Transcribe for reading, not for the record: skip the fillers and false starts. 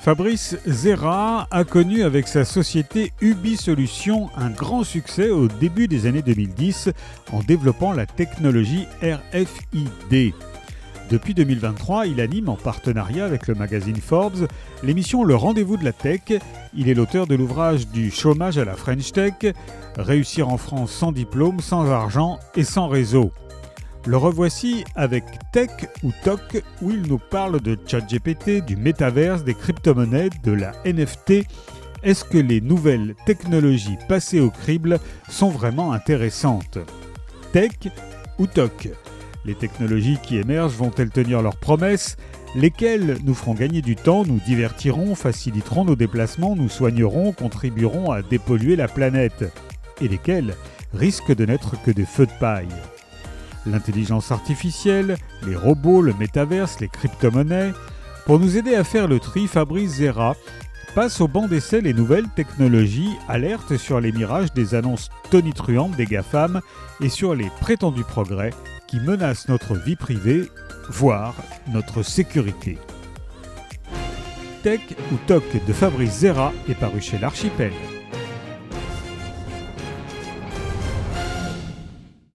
Fabrice Zera a connu avec sa société Ubi Solutions un grand succès au début des années 2010 en développant la technologie RFID. Depuis 2023, il anime en partenariat avec le magazine Forbes l'émission Le Rendez-vous de la Tech. Il est l'auteur de l'ouvrage Du chômage à la French Tech, réussir en France sans diplôme, sans argent et sans réseau. Le revoici avec Tech ou Toc, où il nous parle de ChatGPT, du métaverse, des crypto-monnaies, de la NFT. Est-ce que les nouvelles technologies passées au crible sont vraiment intéressantes ? Tech ou Toc ? Les technologies qui émergent vont-elles tenir leurs promesses ? Lesquelles nous feront gagner du temps, nous divertiront, faciliteront nos déplacements, nous soigneront, contribueront à dépolluer la planète ? Et lesquelles risquent de n'être que des feux de paille ? L'intelligence artificielle, les robots, le métaverse, les crypto-monnaies. Pour nous aider à faire le tri, Fabrice Zera passe au banc d'essai les nouvelles technologies, alerte sur les mirages des annonces tonitruantes des GAFAM et sur les prétendus progrès qui menacent notre vie privée, voire notre sécurité. Tech ou Toc de Fabrice Zera est paru chez l'Archipel.